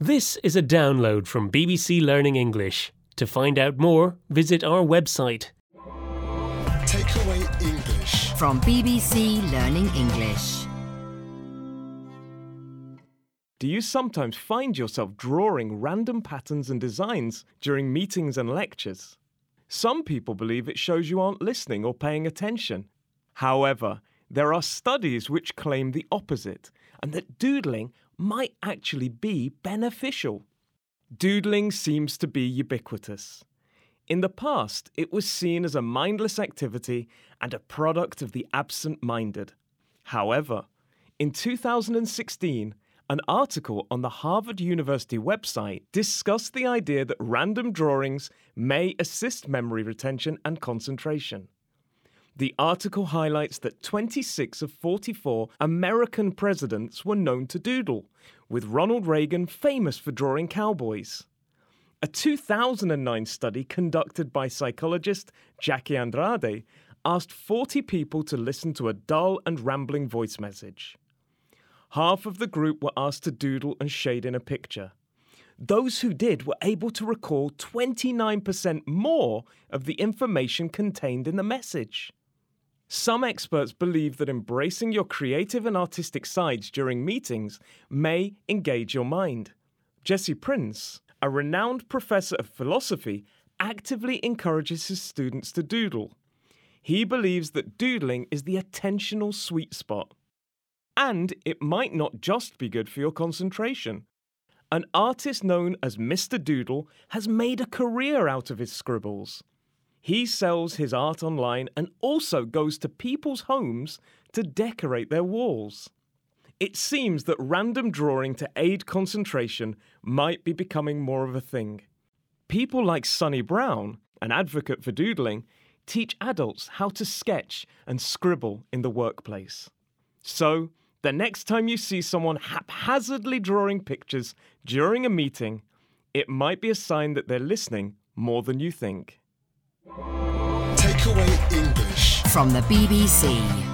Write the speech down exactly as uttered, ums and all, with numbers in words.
This is a download from B B C Learning English. To find out more, visit our website. Takeaway English from B B C Learning English. Do you sometimes find yourself drawing random patterns and designs during meetings and lectures? Some people believe it shows you aren't listening or paying attention. However, there are studies which claim the opposite, and that doodling might actually be beneficial. Doodling seems to be ubiquitous. In the past, it was seen as a mindless activity and a product of the absent-minded. However, in two thousand sixteen, an article on the Harvard University website discussed the idea that random drawings may assist memory retention and concentration. The article highlights that twenty-six of forty-four American presidents were known to doodle, with Ronald Reagan famous for drawing cowboys. A two thousand nine study conducted by psychologist Jackie Andrade asked forty people to listen to a dull and rambling voice message. Half of the group were asked to doodle and shade in a picture. Those who did were able to recall twenty-nine percent more of the information contained in the message. Some experts believe that embracing your creative and artistic sides during meetings may engage your mind. Jesse Prince, a renowned professor of philosophy, actively encourages his students to doodle. He believes that doodling is the attentional sweet spot. And it might not just be good for your concentration. An artist known as Mister Doodle has made a career out of his scribbles. He sells his art online and also goes to people's homes to decorate their walls. It seems that random drawing to aid concentration might be becoming more of a thing. People like Sunny Brown, an advocate for doodling, teach adults how to sketch and scribble in the workplace. So, the next time you see someone haphazardly drawing pictures during a meeting, it might be a sign that they're listening more than you think. Takeaway English from the B B C.